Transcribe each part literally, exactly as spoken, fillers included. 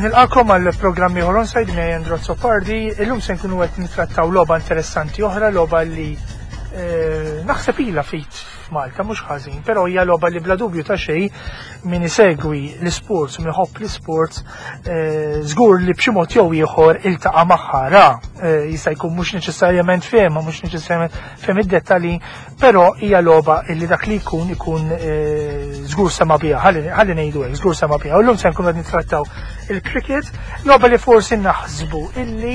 Nilqakom għal programmi ħoron sajd mej Andro Zoppardi, illum se nkunu qed nittrattaw logħba interessanti oħra, logħba li naħseb ilha fit f'Malta mhux ħażin, però hija logħba li bla dubju ta' xejn min isegwi l-isports u min iħobb l-isports żgur li b'xi mod jew ieħor iltaqa' magħha ra, jista' jkun mhux neċessarjament fehmha, mhux neċessarjament fehm id-dettalji, però hija logħba li dak li jkun ikun żgur sema biha, ħalli ngħidu hekk, żgur sema biha. U llum se nkunu qed nittrattaw il-cricket, logħba li forsi naħsbu illi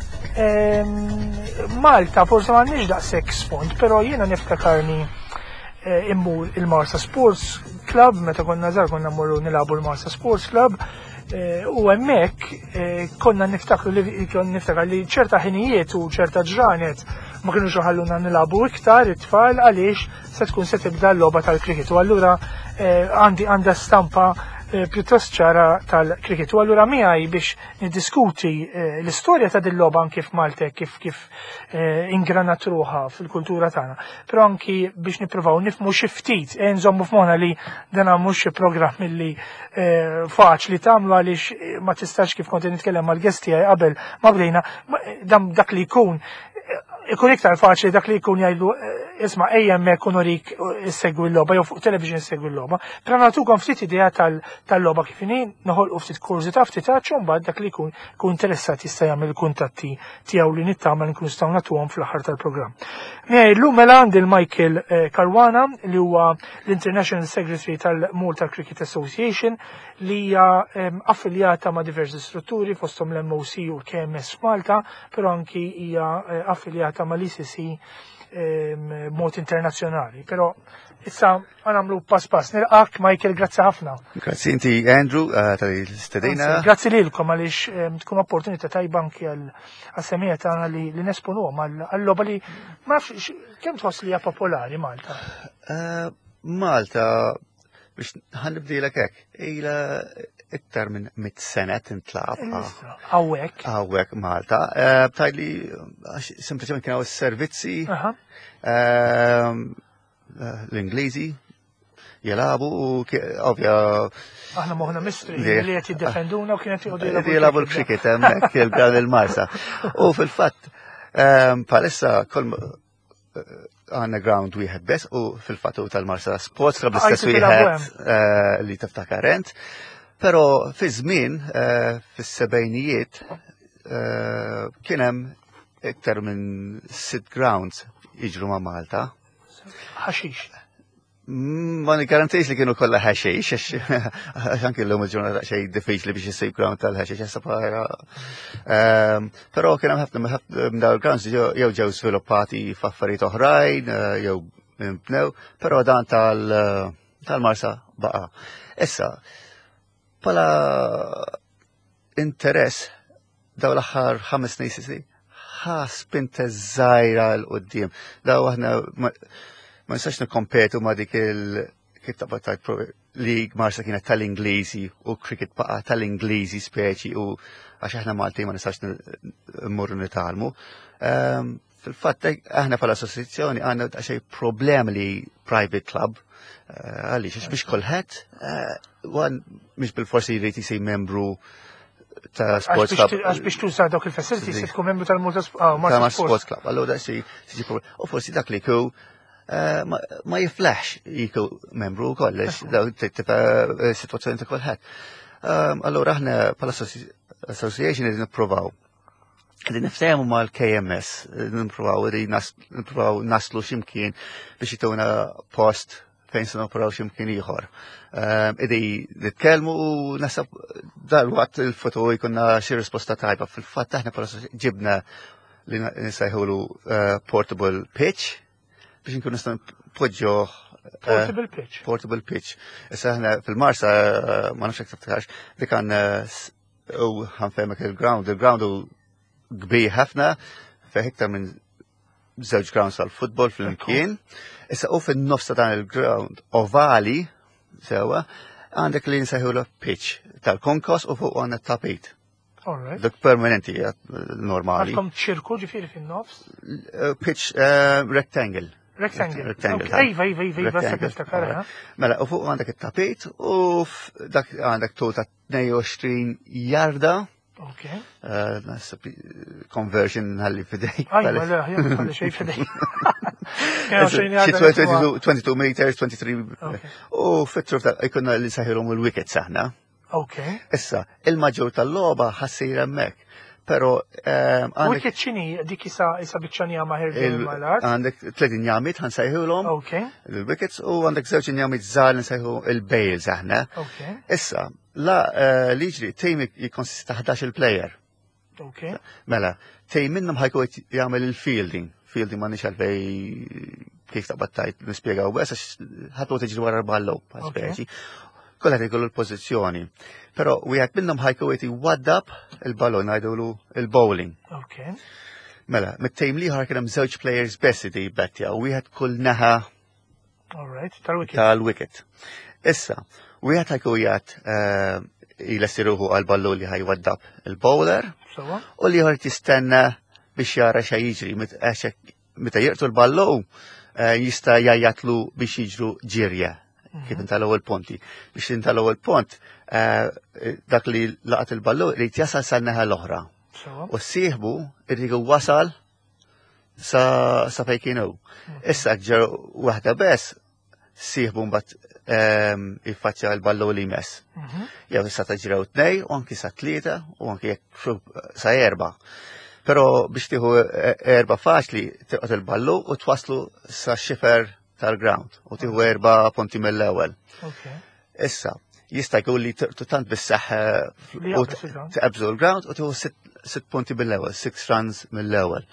Malta forse ma nix daqshekk sfond, però jiena niftakarni immur il-Marsa Sports Club, meta konna żgħar konna mmorru nilagħbu l-Marsa Sports Club, u hemmhekk konna niftakru li niftakar li ċerta ħinijiet u ċerta ġranet ma kinux iħalluna nilagħbu iktar it-tfal għaliex se tkun se tibda l-logħba tal-cricket. U allura għandi għandha stampa pjuttost ċara tal-cricket. U allura miegħi biex niddiskuti l-istorja ta' din logħba anke f'Malta kif kif ingranat ruħha fil-kultura tagħna, però anki biex nippruvaw nifhmu xi ftit nżommu f'moħħna li dan mhux xi programm milli faċli tagħmlu għaliex ma tistax kif kont nitkellem mal-guest tiegħi qabel ma bdejna dak li jkun ikun iktar faċli dak li jkun jgħidu isma' ejja hemmhekk u norik issegwi l-logħba jew fuq television issegwi l-logħba. Però nagħtukom ftit idea tal-logħba kif inhi, noħolqu ftit kurzità ftit taċċu mbagħad dak li jkun jkun interessat jista' jagħmel il-kuntatti tiegħu li nittama li nkunu nistgħu nagħtuhom fl-aħħar tal-programm. Miegħi llum mela għandi Michael Caruana li huwa l-International Secretary tal-Malta Cricket Association li hija affiljata ma' diversi strutturi fosthom l-M O C u l-K M S f'Malta, però anki hija affiljata ma' l I C C mod internazzjonali, però issa għanamlu pass pass. Nilqak Michael, grazzi ħafna. Grazzi inti Andrew tal-istedina. Grazzi lilkom għaliex tkun opportunità tajba anki għal-semija tagħna li nesponuhom għall-logħba li ma nafx kemm tħoss li hija popolari Malta. Malta biex ħanibdilek hekk, ilha iktar minn mit sena tintlaq. Hawnhekk. Hawnhekk Malta. Btajli sempliċement kienu s-servizzi l-Ingliżi jelabu u ovvja. Aħna moħna mistri li qed jiddefenduna u kienet jgħodu jelabu l-cricket hemmhekk il-Marsa. U fil-fatt palissa kol għanna ground wieħed bes u fil-fatt u tal-Marsa Sports Club l-istess wieħed li tiftakar ent. Pero fi żmien fis-sebgħinijiet kien hemm iktar minn sitt grounds jiġru ma' Malta. Ħaxix. Ma nigarantix li kienu kollha ħaxix, għax anke l-lum il-ġurnata xejn diffiċli biex isib ground tal-ħaxix issa bħala. Però kien hemm ħafna minn dawn il-grounds jew ġew sviluppati f'affarijiet oħrajn, jew bnew, però dan tal-Marsa baqa'. Issa, pala interess daw l-aħħar ħames snin sisi ħa spinta żgħira l-qudiem. Daw aħna ma nistax nikkompetu ma dik il-kittaba tajt lig Marsa kienet tal-Ingliżi u cricket baqa tal-Ingliżi speċi u għax aħna Malti ma nistax mmorru nitalmu. Fil-fatt aħna bħala assoċjazzjoni għandna xejn problemi li private club għaliex biex kulħadd mhix bil-forsi jrid isir membru ta' sports club. Għax biex tuża dawk il-facilities se tkun membru tal-Malta Sports Club. Allura si u forsi dak li jkun ma jiflaħx jiku membru kollox daw sitwazzjoni ta' kulħadd. Allura aħna bħala association qegħdin nippruvaw. Qegħdin niftehmu mal-K M S, nippruvaw nippruvaw naslu x'imkien biex jituna post fejn se noperaw x'imkien ieħor. Idi nitkellmu u nasab dalwaqt il-foto jkunna xi risposta tajba. Fil-fatt aħna ġibna li nisejħulu portable pitch biex nkun nistgħu npoġġuh portable pitch. Portable pitch. Issa aħna fil-Marsa ma nafx hekk tiftakarx dik għandna u ħanfehmek il-ground, il-ground hu kbir ħafna fejn iktar minn żewġ grounds tal-futbol fl-imkien. Issa u fin-nofs ta' dan il-ground ovali sewa għandek li nsejħulu pitch tal-konkos u fuq għandna tapit. Dik permanenti normali. Għandkom ċirku ġifieri fin-nofs? Pitch rectangle. Rectangle. Rectangle. Iva, iva, iva, iva, sa niftakar. Mela, u fuq għandek it-tapit u dak għandek tul ta' tnejn u għoxrin jarda. Ok. Conversion għalli fidej. Aj, ma la, jgħu għalli xej fidej. twenty-two meters, twenty-three. U fit-truf ta' ikonna li saħilom il-wicket saħna. Ok. Issa, il-maġġor tal-loba ħassir hemmhekk. Pero wicket xini dik isa isa biċċani għama ħirġu mal-art. Għandek tliet injamit ħansejħulhom. Ok. Il-wickets u għandek żewġ injamit żgħar nsejħu il-bales aħna. Ok. Issa, la li jiġri tejm jikkonsisti ta' ħdax il-plejer. Ok. Mela, tejm minnhom ħajku jagħmel il-fielding. Fielding ma nix għalfej kif taqbad tajt nispjegaw bes għax ħadd tiġri wara ballow bħal speċi. Kolla jkollu l-pożizzjoni. Però wieħed minnhom ħajku qed iwaddab il-ballon ngħidulu il-bowling. Ok. Mela, mit-tejm liħor kien hemm żewġ players bess li jbettja u wieħed kull naħa tal-wicket. Tal-wicket. Issa, wieħed ħajku jgħid jlessiruħu għal-ballu li ħajwaddab il-bowler u liħor tistenna biex jara xa jiġri meta jirtu l-ballu jista' jajjatlu biex jiġru ġirja. Kif intalaw il-ponti. Biex intalaw il-pont, dak li laqat il-ballu rrit jasal sal-neħa l-oħra. U s-sieħbu irrigu wasal sa fejkinu. Issa ġer waħda bes, s-sieħbu mbat jiffaċċja l-ballu li mess. Jew issa taġraw tnej, u anki sa tlieta, u anki sa erba. Pero biex tiħu erba faċli, tiqot il-ballu u twaslu sa xifer tal-ground u tiħu erba punti mill-ewwel. Issa, jista' jkun li tirtu tant bis-saħħa u tqabżu l-ground u tiħu sitt punti mill-ewwel, six runs mill-ewwel.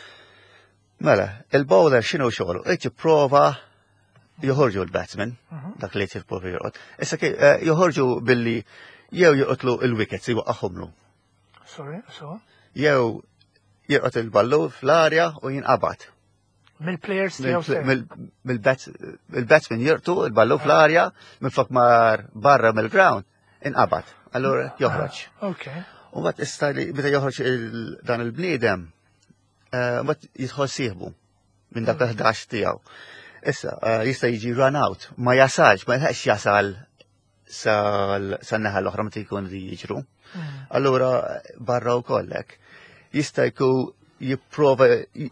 Mela, il-bowler x'inhu xogħlu? Qed jipprova joħorġu l-batsman, dak li qed jipprova jorqod. Issa joħorġu billi jew jorqodlu l-wickets iwaqqagħhomlu. Sorry, so? Jew jirqod il-ballu fl-arja u jinqabad. Mill-players mill-batsman jirtu il-ballu fl-arja mill-flok mar barra mill-ground inqabad. Allura joħroġ. U bat istali meta joħroġ dan il-bniedem bat jidħol sieħbu minn dak il-ħdax tiegħu. Issa jista' jiġi run out, ma jasalx, ma jħeqx jasal sa-naħa l-oħra meta jkun li jiġru. Allura barra wkollek jista' jkun jipprova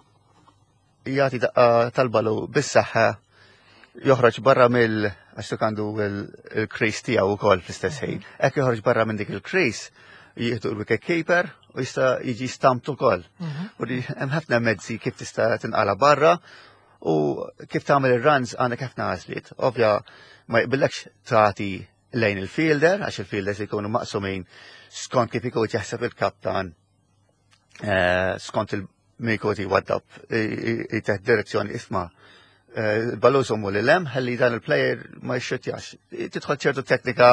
jgħati tal-balu bis-saħħa joħroġ barra mill għax għandu il-crease tiegħu wkoll fl-istess ħin. Hekk joħroġ barra minn dik il-crease jieħdu l-wicket keeper u jista' jiġi stamped ukoll. U hemm ħafna mezzi kif tista' tinqala barra u kif tagħmel ir-runs għandek ħafna għażliet. Ovvja ma jqbillekx tagħti lejn il-fielder għax il-fielders jkunu maqsumin skont kif ikun jaħseb il-kaptan skont il- mi koti waddab jiteħ direzzjoni isma ballu sommu li lem ħalli dan il-player ma jxutjax. Tidħol ċertu teknika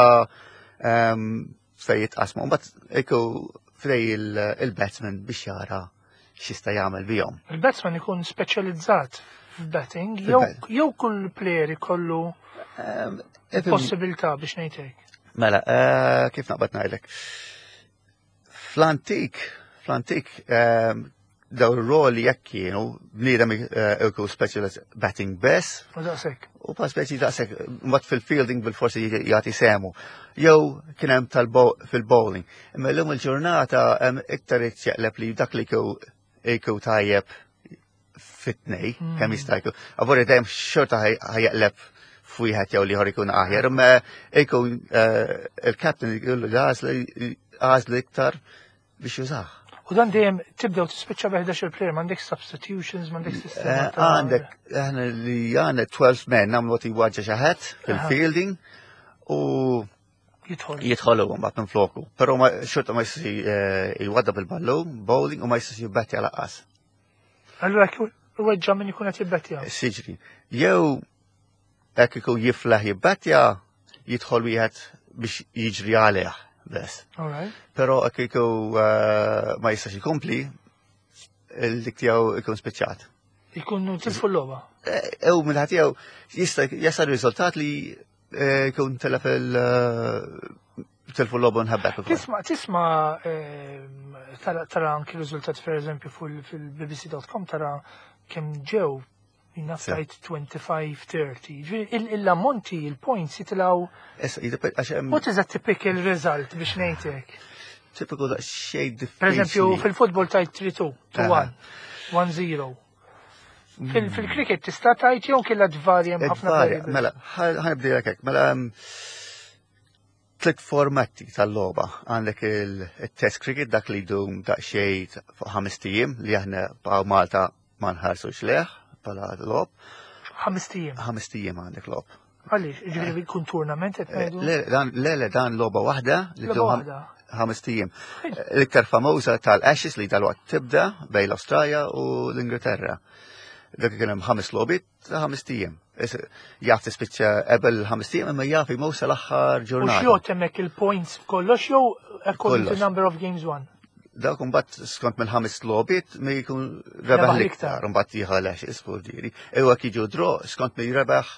fej jitqasmu. Mbagħad ikku frej il-batsman biex jara x'jista' jagħmel bihom. Il-batsman ikun speċjalizzat f'batting jew kull player ikollu possibilità biex ngħidlek. Mela, kif naqbad ngħidlek. Fl-antik, fl-antik daw il-roli jekk kienu bniedem ikku specialist batting best. U daqshekk. U pa speċi daqshekk mbagħad fil-fielding bil-forsi jagħti semu. Jew kien hemm fil-bowling. Imma llum il-ġurnata hemm iktar iċċeqleb li dak li jkun tajjeb fit-tnej kemm jista' jkun. Avorri dejjem xorta ħajjaqleb f'wieħed jew liħor ikun aħjar. Imma jkun il-captain jgħidu għażli iktar biex jużah. U dan dejjem tibdew tispiċċa b'ħdax il-plejer, m'għandek substitutions, m'għandek sistema. Għandek aħna li għandna twelve men nagħmlu għati waġġa xi ħadd fil-fielding u jidħolu mbagħad minn floku. Però xorta ma jistax jwaddab il-ballu, bowling u ma jistax jibbettja laqqas. Allura weġġa min ikun qed jibbettja. Siġri. Jew hekk ikun jiflaħ jibbettja jidħol wieħed biex jiġri għalih. Bes. Pero kiku ma jistax ikompli, il-dik tijaw ikun speċjat. Ikun tilfu l-loba? Ew, mill-ħat tijaw jista jasal rizultat li ikun telef tilfu l-loba nħabbek. Tisma, tisma tara anki rizultat per eżempju fil-B B C dot com tara kem ġew Naftajt twenty-five thirty. Il-ammonti, il-points jitlaw. What is a typical result biex ngħidlek? Typical that xejn differenti. Per eżempju, fil-futbol tajt three two, two one, one zero. Fil-cricket tista' tajt jew killa tvarja ħafna variables. Mela, ħanibdilek hekk. Mela tliet formatti tal-logħba. Għandek il-test cricket dak li jdum daqsxejn fuq ħames tiem li aħna bħal Malta ma nħarsux leħ bħala logħob. Ħames tiem. Ħames tiem għandek logħob. Għaliex, jiġifieri jkun turnament qed ngħidu? Le, le, dan logħba waħda li ddum ħames tiem. L-iktar famuża tal-Ashes li tal-waqt tibda bejn l-Awstralja u l-Ingilterra. Dak kien hemm ħames logħbiet ta' ħames tiem. Jaf tispiċċa qabel ħames tiem imma jaf imowsa l-aħħar ġurnata. U x'jgħod hemmhekk il-points kollox jew according to number of games won? Dak imbagħad skont mill-ħames logħbiet mi jkun rebaħ l-iktar imbagħad jieħu l-Ashes fuq ġieri. Ewa jiġu draw skont mi jrebaħ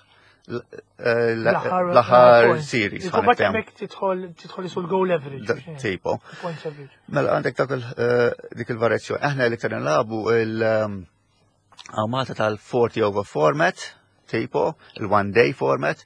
l-aħħar series. Imbagħad hemmhekk tidħol isu l-goal average. Tipo. Mela għandek dik il-varjazzjoni. Aħna l-iktar nilagħbu il-Malta tal-forty over format, tipo, il-one day format.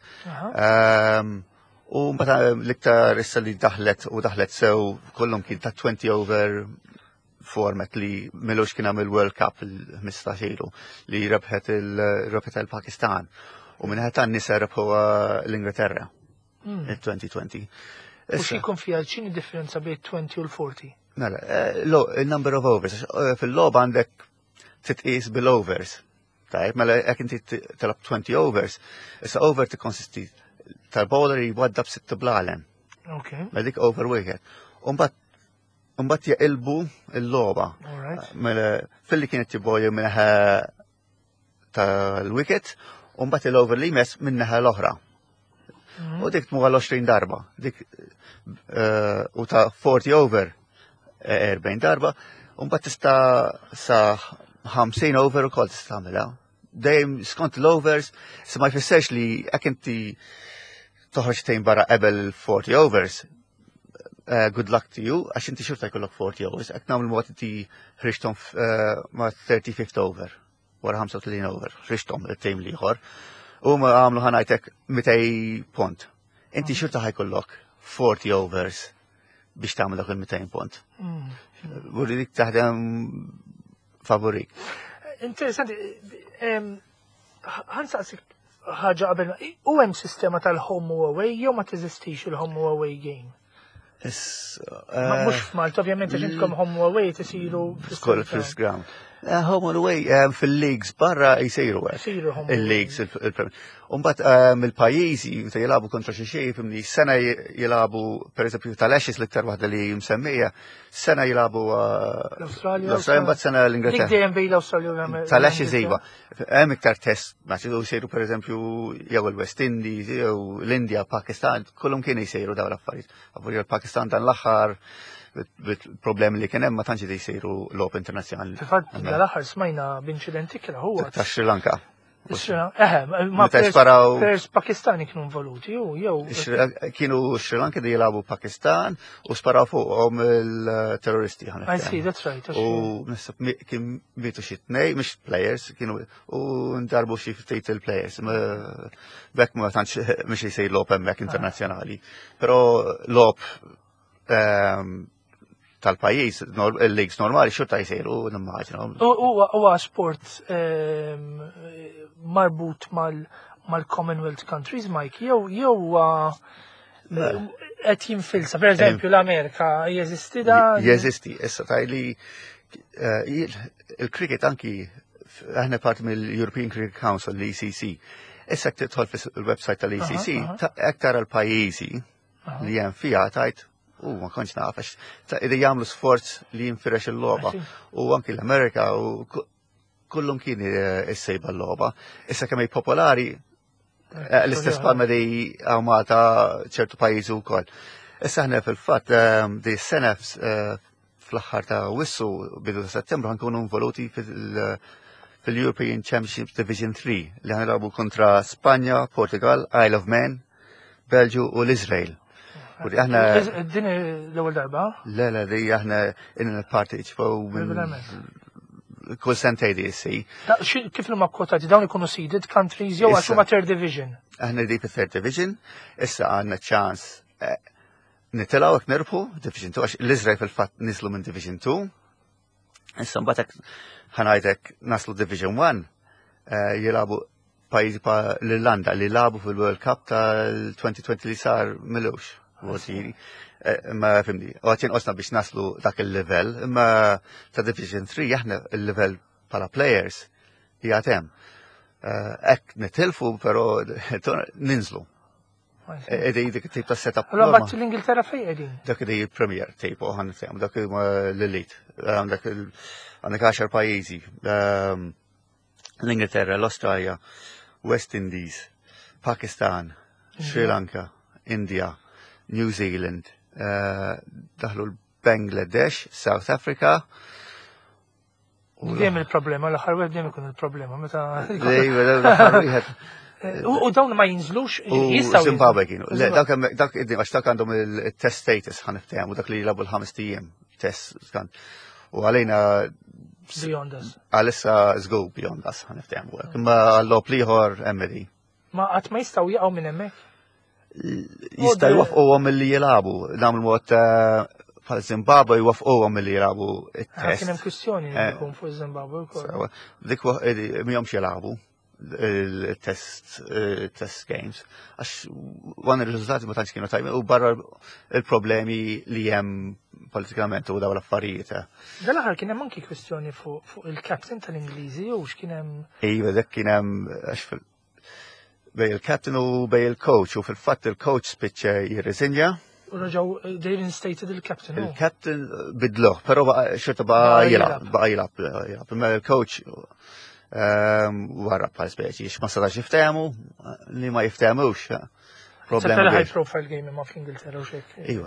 U mbagħad l-iktar issa li daħlet u daħlet sew kollhom kien ta' twenty over format li milux kien għamil World Cup il-ħmistax ilu li rebħet il-Pakistan. U minn ħetan nisa rebħu l-Ingilterra il-twenty twenty. U xi jkun fiha x'inhi differenza bejn twenty u l-forty? Mela, il-number of overs. Fil-logħba għandek titqies bil-overs. Tajb, mela jekk inti telab twenty overs, issa over tikkonsisti tal-bowler jwaddab sitt blalen. Okay. Mela dik over wieħed. Umbat jaqilbu il-logħba. Mela fil-li kienet jibboju minnaħa tal-wicket, umbat il-over li mess minnaħa l-oħra. U dik tmuha l-twenty darba. Dik u ta' forty over forty darba, umbat tista' sa fifty over ukoll tista' tagħmilha. Dejjem skont l-overs, se ma jfissirx li jekk inti toħroġ tejn barra qabel forty overs, uh, good luck to you, għax inti xurta jkollok forty overs, għek namlu mwat inti ħriġtom uh, ma thirty-fifth over, wara thirty-five over, ħriġtom il-tejm liħor, u ma għamlu ħanajtek two punt. Inti xurta ħajkollok forty overs biex tagħmel dak il-two punt. Burri dik taħdem favorik. Interessanti, ħansaqsik ħaġa qabel, u hemm sistema tal-home u away jew ma teżistix il-home u away game? Mhux f'Malta, ovvjament għax intkom home u away tisiru fl-first ground. Home and away fil-leagues barra jisiru il-leagues Umbat mill-pajjiżi meta jilabu kontra xi xejn fimni sena jilabu pereżempju tal-Ashes l-iktar waħda li msemmija, sena jilabu l-Awstralja. L-Awstralja mbagħad sena l-Ingilterra. Dik dejjem bejn l-Awstralja u l-Amerika. Tal-Ashes iva. Hemm iktar test matches u jsiru pereżempju jew il-West Indies jew l-Indja, Pakistan, kollhom kienu jsiru dawn l-affarijiet. Avur il-Pakistan dan l-aħħar problemi li kien hemm ma tantx jsiru logħob internazzjonali. Fil-fatt l-aħħar smajna b'inċidenti kien huwa ta' Sri Lanka. Ma pers Pakistani kienu involuti, jew. Kienu Sri Lanka di jilabu Pakistan u sparaw fuqhom il-terroristi. I see, that's right. U kien bitu xi tnej, mhux players, kienu u ndarbu xi ftit il-players. Bekk ma tantx mhux jsir logħob hemmhekk internazzjonali. Però logħob tal-pajjiż, il-leagues normali xorta jsiru nimmaġina. Huwa sport marbut mal-Commonwealth countries, Mike, jew jew qed jinfilsa, pereżempju l-Amerika jeżisti dan? Jeżisti, issa tajli il-cricket anki aħna parti mill-European Cricket Council, l-E C C. Issa tidħol fil-website tal-E C C, aktar għal-pajjiżi li hemm fiha tajt u ma konċ nafax, ta' id jagħmlu sforz li jinfirex il-logħba. U anki l-Amerika u kullum kien issejba l-logħba. Issa kemm popolari l-istess palma di Malta ċertu pajjiżi wkoll. Issa aħna fil-fatt di sena fl-aħħar ta' wissu bidu ta' Settembru ħankunu involuti fil-European Championship Division three li ħanilagħbu kontra Spanja, Portugal, Isle of Man, Belġu u l-Iżrael. Din l-ewwel darba? Le, le, di aħna in-parteċipaw kull sentej di issi. Kif huma kwotati dawn ikunu seeded countries jew għax huma third division? Aħna di third division, issa għandna ċans nitilgħu hekk nirbħu Division two għax l-Iżrael fil-fatt nislu minn Division two. Issa mbagħad ħanajdek naslu Division one jilagħbu pajjiżi pa l-Irlanda li labu fil-World Cup tal-twenty twenty li sar milux. Ma fimni, għatin osna biex naslu dak il-level, imma ta' Division three aħna il-level pala players jgħatem. Ek nitilfu, pero ninżlu. Edi dik tip ta' setup. Allora bat l-Ingilterra fej edin? Dak edi premier tipo, għan nitem, dak l-elite. Għandek għaxar pajizi. L-Ingilterra, l-Australia, West Indies, Pakistan, Sri Lanka, India, New Zealand, daħlu l-Bangladesh, South Africa. Diem il-problema, l-ħar web diem ikun il-problema, meta. U dawn ma jinżlux, jistaw. Zimbabwe kienu. Dak id-dim, għax dak għandhom il-test status ħaniftajem, u dak li jilabu l-ħames tijiem test skan. U għalina. Beyond us. Għalissa zgu beyond us ħaniftajem. Imma għallop liħor emmedi. Ma għat ma jistaw jgħaw minn emmek? Jista jwafqu għom li jilabu. Namlu mod pal Zimbabwe jwafqu għom li jilabu il-test. Kienem kwistjoni jkun fuq Zimbabwe. Dik mijom jilabu il-test test games. Għax għan il-rizultati ma tantx kienu tajmi u barra il-problemi li jem politikament u daw l-affarijiet. Dal-aħħar kien hemm anki kwestjoni fuq il-captain tal-Ingliżi u x'kien hemm. Iva, dak kien hemm bej il-captain u bej il-coach u fil-fatt il-coach spiċċa jirriżinja. U raġaw they reinstated il-captain. Il-captain bidluh, però xorta baqa jilab, baqa jilab, imma il-coach warra bħal speċi, ma sadax jiftemu, li ma jiftemux. Problema high profile game ma fl-Ingilterra u xek. Iwa,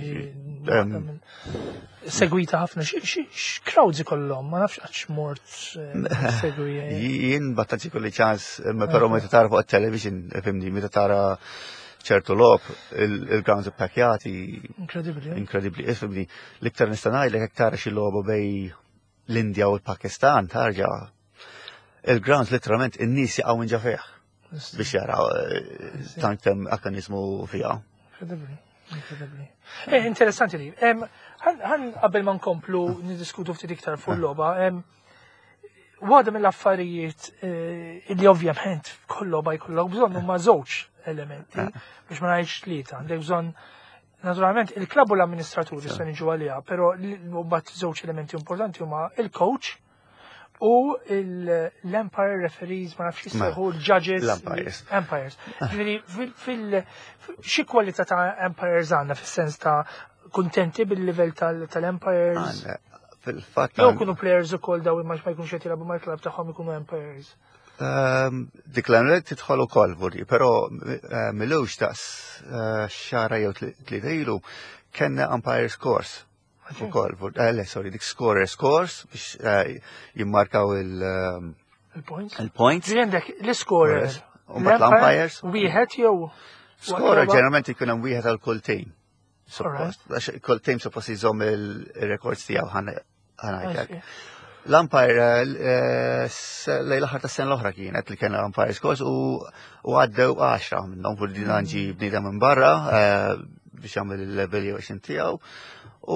segwita ħafna, x-crowds ikollhom, ma nafx għax mort segwi. Jien battanċi kolli ċans, pero meta tara fuq television, fimni, meta tara ċertu lob, il-grounds pakjati. Incredibli. Incredibli, fimni, l-iktar nistanaj li tara xi lobu bej l-Indja u l-Pakistan, tarġa. Il-grounds literalment in-nies jaqgħu minn ġafeħ biex jaraw tantem akkanizmu fija. Incredibli, incredibli. Eh, interessanti li. Ħan qabel ma nkomplu niddiskutu ftit iktar fuq l-logħba, waħda mill-affarijiet li ovvjament kull logħba jkollok bżonn huma żewġ elementi biex ma ngħidx tlieta. Għandek bżonn naturalment il-klabb u l-amministraturi se niġu għaliha, però mbagħad żewġ elementi importanti huma il-coach u l-Empire referees, ma nafx jisseħu l-judges. L-Empires. Empires. Xi kwalità ta' Empires għandna fis-sens ta' kuntenti bil-livell tal-Empires? Fil-fatt. Jew kunu players ukoll daw imma ma jkunux qed jilagħbu mal-klabb tagħhom ikunu Empires. Dik l-għamlet tidħol ukoll vuri, però milux daqs xara jew tlieta ilu kellna Empires course. Ukoll, le, sorry, dik scorer scores biex jimmarkaw il-points. Il-points. Għandek l-scorer. Umbat l-umpires. Wieħed jew. Scorer ġeneralment ikun hemm wieħed għal kull team. Suppost. Għax kull team suppost jżomm il-records tiegħu ħanajtek. L-umpire lejl aħħar tas-sena l-oħra kienet li kien l-umpire scores u għaddew għaxra minnhom fuq din ġi bniedem minn barra biex jagħmel il-evaluation tiegħu. U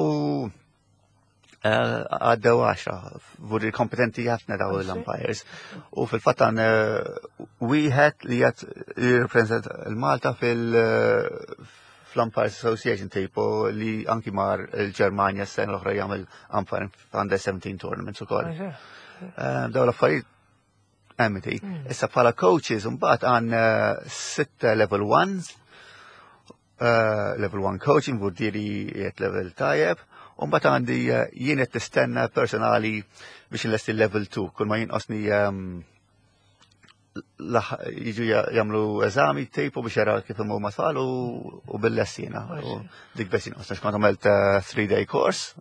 għaddew għaxra, vuri kompetenti ħafna daw l-umpires. U fil-fatt għan wieħed li jgħat jirrepresent il-Malta fil-Umpires Association tipo li anki mar il-Ġermanja s-sen l-oħra jgħamil umpire under seventeen tournaments u koll. Daw l-affarijiet emmiti. Issa bħala coaches, mbagħad għan sitta level one, level one coaching, vurdiri jiet level tajjeb, un bat għandi jien qed tistenna personali biex nlesti level two, kull ma jinqosni jiġu jagħmlu eżami tejpu biex jaraw kif imhu masal u bil-lessina. Dik bes jinqosna xkont għamilt three day course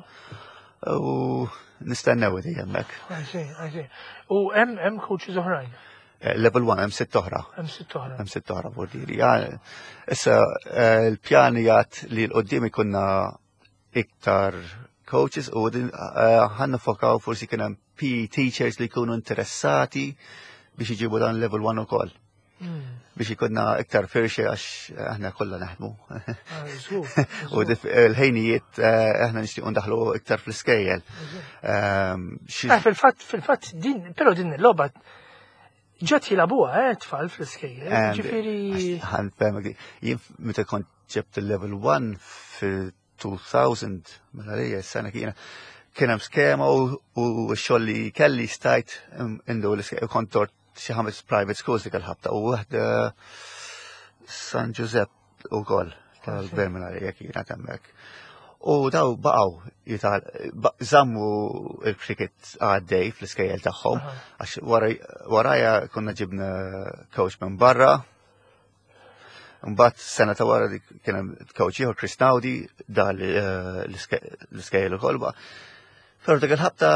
u nistennew di hemmhekk. U hemm hemm coaches oħrajn. Level one, hemm sitt oħra. Hemm sitt oħra. Hemm sitt oħra vurdiri. Issa l-pjani jgħat li l-qoddim ikunna iktar coaches u ħanna fokaw forsi kien hemm P E teachers li jkunu interessati biex iġibu dan level one ukoll. Biex ikunna iktar firxi għax aħna kollha naħdmu. U l-ħejnijiet aħna nixtiequ ndaħlu iktar fl-iskejjel. Fil-fatt fil-fatt din però din il-logħba ġat jilabuha eh tfal fl-iskejjel. Ġifieri ħanfehmek di. Jien meta kont ġebt il-level one fil-two thousand mela hija s-sena kiena kien hemm skema u x-xogħol li kelli stajt indu l-iskejjel kont tort xi ħames private schools dik il-ħabta u waħda San Giuseppe ukoll tal-Birmingham jekk kienet hemmhekk. U daw baqgħu żammu l-cricket għaddej fl-iskejjel tagħhom għax warajja konna ġibna coach minn barra. Mbagħad sena ta' wara kien hemm coach ieħor Chris Naudi dal l-iskejjel ukoll baqa'. Però dik il-ħabta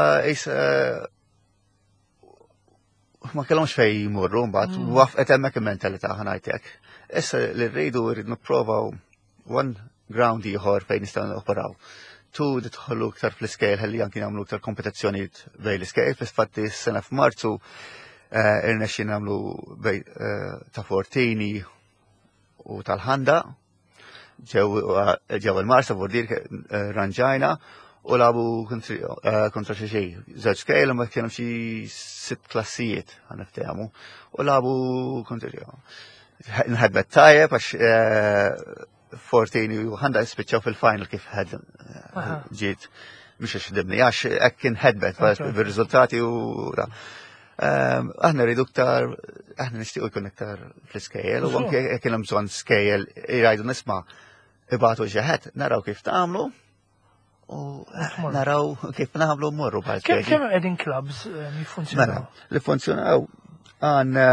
ma kellhomx fejn jmorru mbagħad wafqet hemmhekk il-mentalità ħanajtek. Issa li rridu rrid nipprovaw one ground ieħor fejn nistgħu noperaw. Tu tidħollu iktar fl-iskejl ħalli anke nagħmlu iktar kompetizzjonijiet bejn l-iskejl. Fis-fatti s-sena f'Marzu irnexxi nagħmlu ta' Fortini u tal-Ħanda ġew il-Marsa Vordir ranġajna u labu kontra xi xejn. Żewġ skejl ma kienu xi sitt klassijiet ħaniftehmu u labu kontra nħadmet tajjeb għax Fortini u ħanda jispiċċaw fil-final kif ħed ġiet biex xdibni għax hekk kien ħedbet bir-riżultati u aħna rridu iktar aħna nixtiequ jkun iktar fl-iskejjel u anke jekk hemm bżonn skejjel jgħidu nisma' ibagħtu xi ħadd naraw kif tagħmlu u naraw kif nagħmlu mmorru bħal Kemm kemm qegħdin clubs jiffunzjonaw? Li funzjonaw għandna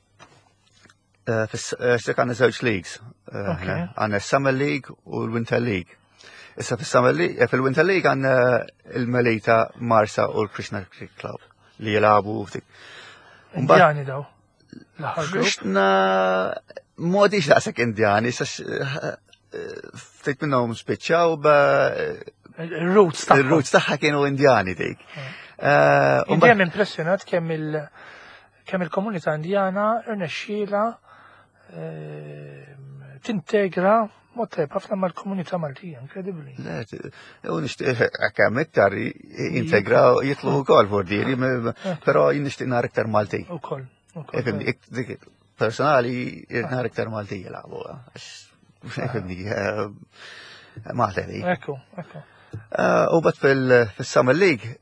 Fis-sek għandna żewġ leagues. Għandna s-Summer League u l-Winter League. Issa fis-Summer League, fil-Winter League għandna il-Melita Marsa u l-Krishna Cricket Club li jilagħbu ftik. Indjani daw. Krishna m'għodix daqshekk Indjani, ftit minnhom spiċċaw ir-roots tagħhom. Ir-roots tagħha kienu Indjani dik. Indjem impressjonat kemm il- kemm il-komunità Indjana irnexxiela tintegra mod tajjeb ħafna mal-komunità Maltija, inkredibbli. U nixtieq kemm iktar jintegraw jitlu wkoll Vordieri, però jien nixtieq nhar iktar Malti. Ukoll. Personali nhar iktar Malti jilagħbu. Ifhimni Malta dik. Ekku, ekku. U bad fil-Summer League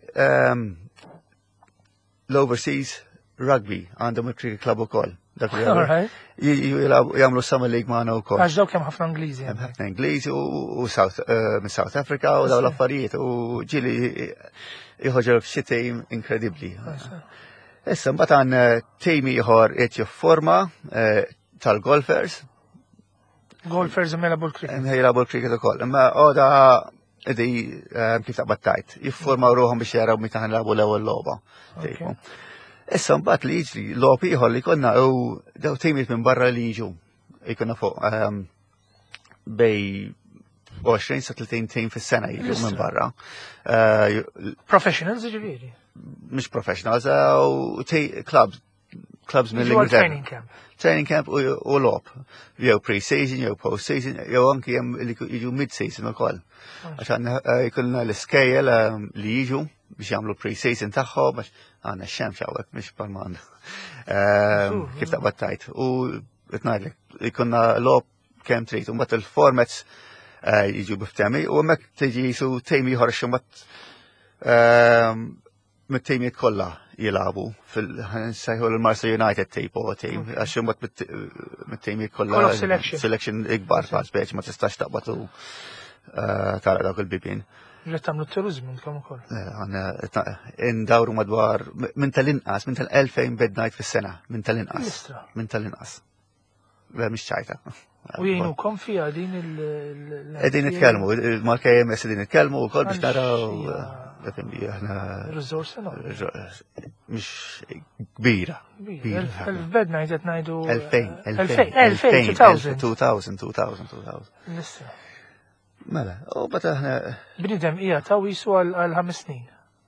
l-Overseas Rugby għandhom il-Cricket Club ukoll. Dak li jagħmlu Summer League magħna wkoll. Għax dawk hemm ħafna Ingliżi. Hemm ħafna Ingliżi u South minn South Africa u dawn l-affarijiet u ġieli jħoġġu f'xi tejm inkredibbli. Issa mbagħad għandna tejm ieħor qed jifforma tal-golfers. Golfers jilagħbu l-cricket. Jilagħbu l-cricket ukoll. Imma għoda idi kif taqbad tajt. Jiffurmaw ruħhom biex jaraw meta ħanilagħbu l-ewwel logħba. Issa mbagħad li jiġri logħob ieħor li konna u daw tejmiet minn barra li jiġu. Jkunna fuq bej għoxrin sa tletin tejm fis-sena jiġu minn barra. Professionals ġifieri? Mhux professionals, u clubs. Clubs mill-Ingilterra. Training camp. Training camp u logħob. Jew pre-season, jew post-season, jew anke hemm li jiġu mid-season ukoll. Għax jkollna l-iskejjel li jiġu biex jagħmlu pre-season tagħhom għax għandna x-xemx hawnhekk mhix bħal m'għandna. Kif taqbad tajt. U qed ngħidlek jkollna logħob kemm trid u mbagħad il-formats jiġu biftemi u hemmhekk tiġi jisu tejm ieħor x'imgħat mit-tejmiet kollha jilagħbu fil-sejħu l-Marsa United type u team għax imbagħad mit-tejmiet kollha selection ikbar ta' speċi ma tistax taqbad u tara dawk il-bibien. Ġiet tagħmlu turizmu intom ukoll. Indawru madwar minn tal-inqas minn tal-elfejn bed night fis-sena minn tal-inqas. Minn tal-inqas. Mhix ċajta. U jgħinukom fiha din il- Qegħdin nitkellmu, mal-K M S qegħdin nitkellmu wkoll biex naraw Riżorsa mhix kbira. Il-bed night qed ngħidu Elfejn, elfejn, elfejn, two thousand. two thousand, two thousand, two thousand. Mela, u bata aħna. Bnidem hija taw jisu għal ħames snin.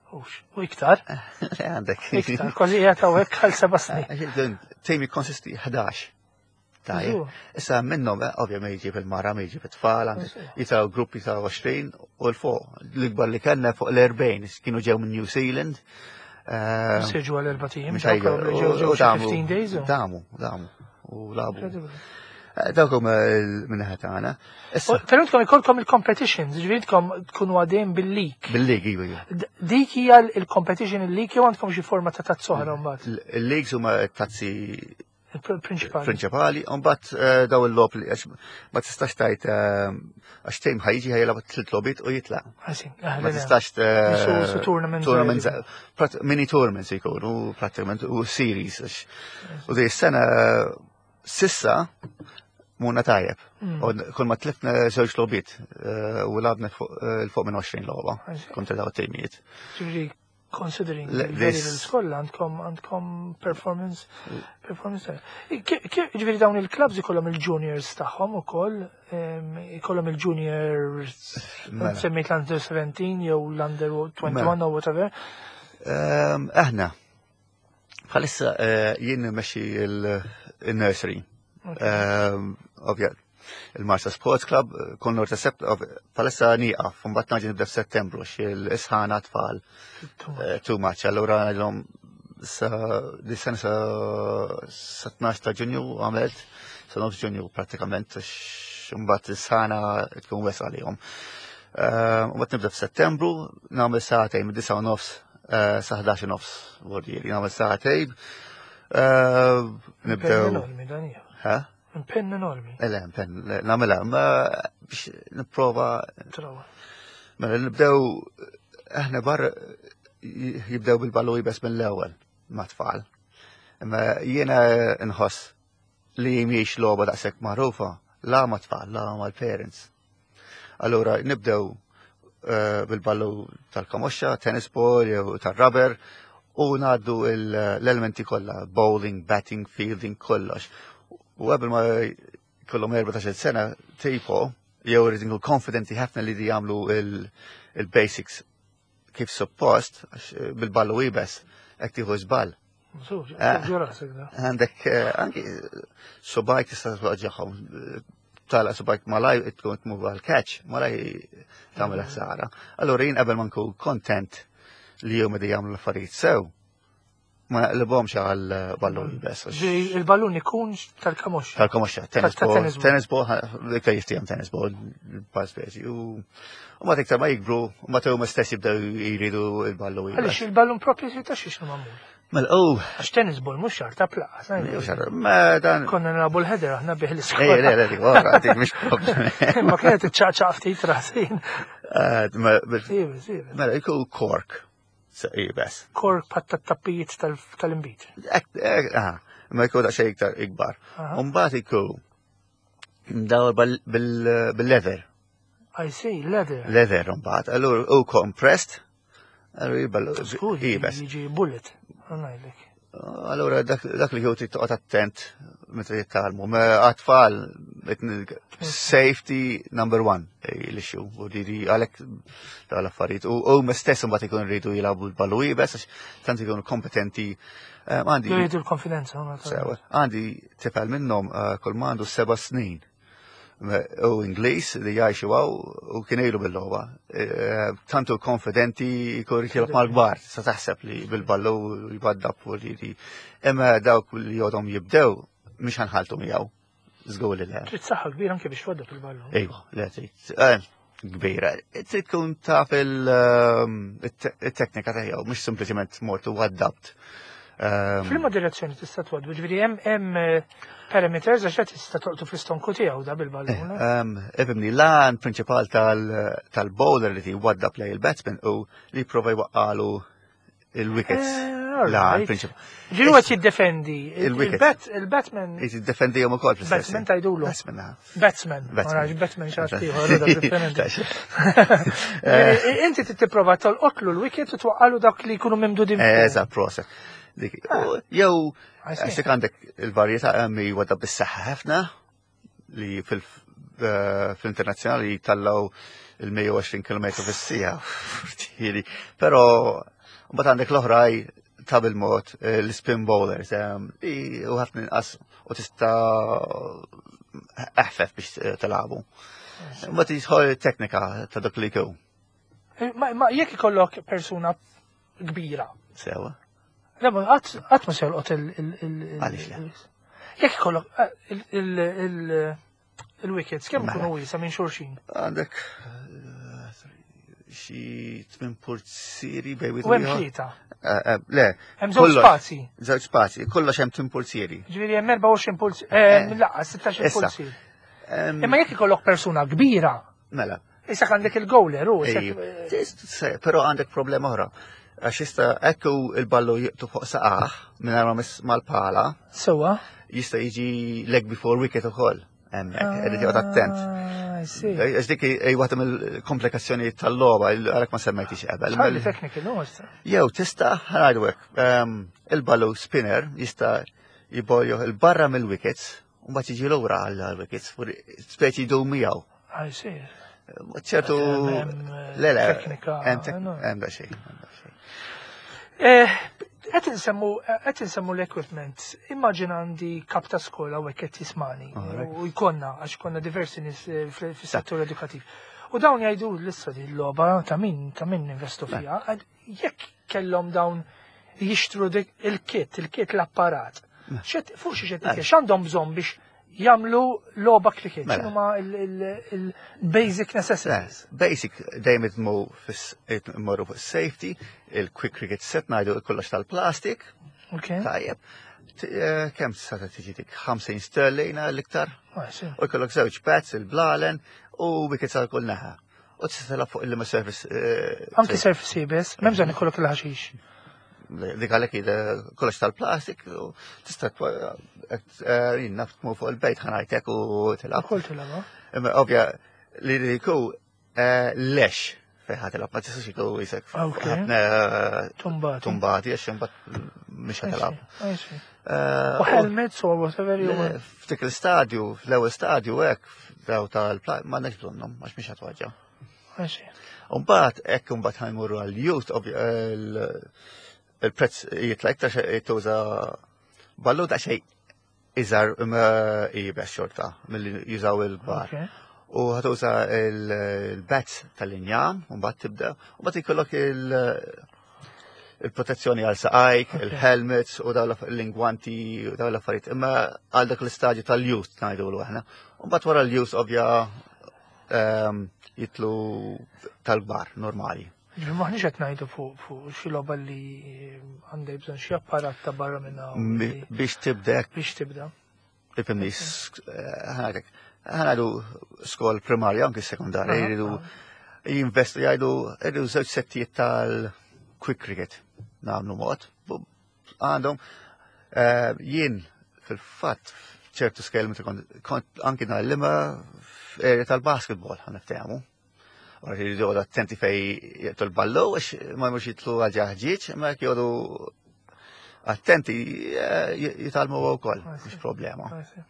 U iktar? Għandek. Iktar, kważi qiegħed hawnhekk għal seba' snin. Tejmi konsisti ħadax. Tajjeb. Issa minnhom ovvja ma jiġi fil-mara, ma jiġi fit-tfal, jitaw gruppi ta' għoxrin u l-fuq. L-ikbar li kellna fuq l-erbejn kienu ġew minn New Zealand. Sirġu għal erba' tiem. U damu. Damu, damu. U labu. Dawkom minnaħat għana. Pero intkom ikolkom il-competitions, ġvidkom tkunu għadin bil-lik. Bil-lik, iwa. Dik hija il-competition il-lik jew għandkom xi forma ta' tazzoħra mbagħad? Il-lik huma tazzi Principali. Principali, un bat daw il-lob li ma tistax tajt għax tejm ħajġi ħajla tliet lobit u jitla. Ma tistax tournament, mini tournaments jkunu pratikament u series. U di s-sena sissa muna tajjeb. Kun ma tlifna żewġ lobit u labna l-fuq minn għoxrin loba kontra daw tejmijiet. Considering l-skolla għandkom għandkom performance performance ġifieri dawn il-clubs ikollhom il-juniors tagħhom ukoll ikollhom il-juniors semmejt l-under seventeen jew l-under twenty-one or whatever. Aħna bħalissa jien mexxi il-nursery. Ovvja il-Marsa Sports Club konnor ta' sept palessa nieqaf mbagħad naġi nibda f'Settembru x-isħana tfal too much allura l-hom sa dis-sena sa tnax ta' Ġunju għamilt sa nofs Ġunju prattikament mbagħad is-sħana tkun wesqa għalihom. Mbagħad nibda f'Settembru nagħmel sa'tejn mid-disa' u nofs sa ħdax u nofs vordieri nagħmel sa'tejn nibdew. Ha? Impenn enormi. Ele, impenn, namela, ma biex niprofa. Mela nibdew, aħna barra jibdew bil-ballu jibes mill-ewwel ma' tfal. Imma jiena nħoss li mhijiex logħba daqshekk magħrufa, la ma' tfal, la ma' l-parents. Allura nibdew bil-ballu tal-kamoxxa, tennis ball jew tar-rubber u ngħaddu l-elementi kollha, bowling, batting, fielding, kollox. U għabel ma kollom erbatax sena tipo, jew rrid inkun confidenti ħafna li di jagħmlu il-basics kif suppost, bil-ballu ibes, hekk tieħu żball. Għandek anki subajk tista' twaġġaħhom tala subajk malaj tkun tmur għal-catch, malaj tagħmel ħsara. Allura jien qabel ma nkun kontent li jew di jagħmlu l-affarijiet sew. Ma naqlibhomx għal-ballun bes. Il-ballun ikun tal-kamoxxa. Tal-kamoxxa, tennis ball. Tennis ball, iktar jiftijam tennis ball, pass besi. U ma tiktar ma jikbru, u ma tew ma stess jibdew jiridu il-ballun. Għalix il-ballun propri si taxix n-mamul. Mel, oh. Għax tennis ball, mux xar ta' plaqas. Ma dan. Konna nabu l-ħeder, aħna bih l-iskola. Ej, le, le, le, għara, għatik mux problem. Ma kienet iċċaċa ftit rasin. Mela, jkun kork. Bes. Kork patta tappijiet tal-imbit. Ma jkun da xej iktar ikbar. Umbat jkun dawr bil-leather. I see, leather. Leather umbat. Allura u compressed. Allura jiballu. Ibes. Jiġi bullet. Għanajlek. Allura dak li jgħu toqgħod attent meta jittalmu. Ma għatfall safety number one l-issue. U di għalek tal-affarijiet. U ma stess mbagħad ikun rridu jilagħbu l-ballu ibes għax tant ikunu kompetenti. Jgħidu l-konfidenza. Għandi tifel minnhom kull ma għandu seba' snin. U Ingliż li jgħixu għaw u kien ilu bil-logħba. Tantu konfidenti jkun jilgħab mal-kbar, sa taħseb li bil-ballu jbaddab u li imma dawk li jgħodhom jibdew mhux ħanħaltu miegħu. Żgur li le. Trid saħħa kbira anke biex twaddab il-ballu. Ejwa, le trid. Kbira. Trid tkun taf il-teknika tiegħu, mhux sempliċement mort u għaddabt. F'liema direzzjoni tista' twaddbu, ġifieri hemm perimeters għax qed tista' toqtu fl-istonku tiegħu da bil-ballun. Ifhimni l-għan prinċipal tal-bowler li jwaddab lej il-batsman u li jipprova jwaqqalu il-wickets. L-għan prinċipal. Ġiru għet jiddefendi. Il-batsman. Jiddefendijom ukoll fl-istess. Batsman tajdulu. Batsman. Batsman. Batsman. Batsman xaħtiħu. Inti t-tipprova tolqotlu l-wicket u twaqqalu dak li jkunu memdudin. Eżatt, proset. Jew, għaxek għandek il-varjetà għammi wadda bis-saħħa ħafna li fil-internazzjonali tallaw il-mija u għoxrin kilometru fis-sija. Pero Mbagħad għandek l-oħraj ta' bil-mod l-spin bowlers li u ħafna inqas u tista' eħfef biex tilagħbu. Mbagħad jidħol teknika ta' dak li jkun. Ma jekk ikollok persuna kbira. Sewa. Le ma qatt ma se jolqot il- Għaliex le? Jekk ikollok il-wickets kemm ikunu wiesa minn xulxin? Għandek xi tmien pulsieri bej U hemm tlieta. Le. Hemm żewġ spazji. Żewġ spazji, kollox hemm tmien pulsieri. Ġifieri hemm erba' u għoxrin pulsieri. Laqqa, sittax-il pulsier. Imma jekk ikollok persuna kbira. Mela. Issa għandek il-gowler u. Però għandek problema oħra. Għax jista' ekku il-ballu jiqtu fuq saqaħ minn mal-pala. Sewa. Jista' jiġi leg before wicket ukoll. Hemmhekk, qed joqgħod attent. Għax dik hija waħda mill-komplikazzjoni tal-logħba għalhekk ma semmejtix qabel. Ħalli technical notes. Jew tista' ngħidu hekk, il-ballu spinner jista' jiboljoh il-barra mill-wickets u mbagħad jiġi lura għall-wickets, speċi jdum miegħu. ċertu le le hemm da xejn. Qed insemmu l-equipment. Immaġin għandi kap ta' skola u qed jismani u jkollna għax konna diversi nies fis-settur edukattiv. U dawn jgħidu l-issa di l-logħba ta' min ta' min investu fiha. Jekk kellhom dawn jixtru il-kit, il-kit l-apparat. Fuq xi xed x'għandhom bżonn biex jagħmlu logħba cricket. X'inhu ma il-basic necessities. Basic dejjem imorru fuq safety, il-quick cricket set ngħidu kollox tal-plastik. Tajjeb. Kemm sa tiġi dik ħamsin sterlina l-iktar. U jkollok żewġ pads, il-blalen u wickets għal kull naħa. U tista' tilgħab fuq il-lima surface. Anki surface ibes, m'hemm bżonn ikollok il-ħaxix. Dik għalhekk kollox tal-plastik u tista' jinnaf tmur fuq il-bejt ħanajtek u tilgħab. Ukoll tilgħab. Imma ovvja li jkun lex fejn ħadd tilgħab ma tistax ikun isek ħafna tumbati għax imbagħad mhix ħatilgħab. U helmets or whatever you want. F'dik il-stadju, fl-ewwel stadju hekk daw tal-plastik m'għandekx bżonnhom għax mhix ħatwaġġa. U mbagħad hekk imbagħad ħajmurru għall-youth il-prezz jitla iktar jittuża ballu da xej iżar jibes xorta mill-li jużaw il-bar. U ħatuża il-bats tal-injam, u mbagħad tibda, u mbagħad jkollok il-protezzjoni għal saqajk, il-helmets u daw l-lingwanti u daw l-affarijiet. Imma għal dak l-istadju tal-youth ngħidu l aħna. U mbagħad wara l-youth ovvja jitlu tal-bar normali. Maħniġ qed ngħidu fuq xi logħba li għandha bżonn xi apparat ta' barra minna. Biex tibda. Biex tibda. Ifhimni, ħanadu skol primarja anke sekundarja jridu jinvestu jgħidu jridu żewġ settijiet tal-quick cricket nagħmlu mod. Għandhom jien fil-fatt ċertu skel meta kont anke nagħllima f'erja tal-basketball ħaniftehmu. U jridu għodu attenti fej jgħetu l-ballu, għax ma mux jitlu għalġaħġiċ, ma jgħodu attenti jitalmu għu kol, mux problema.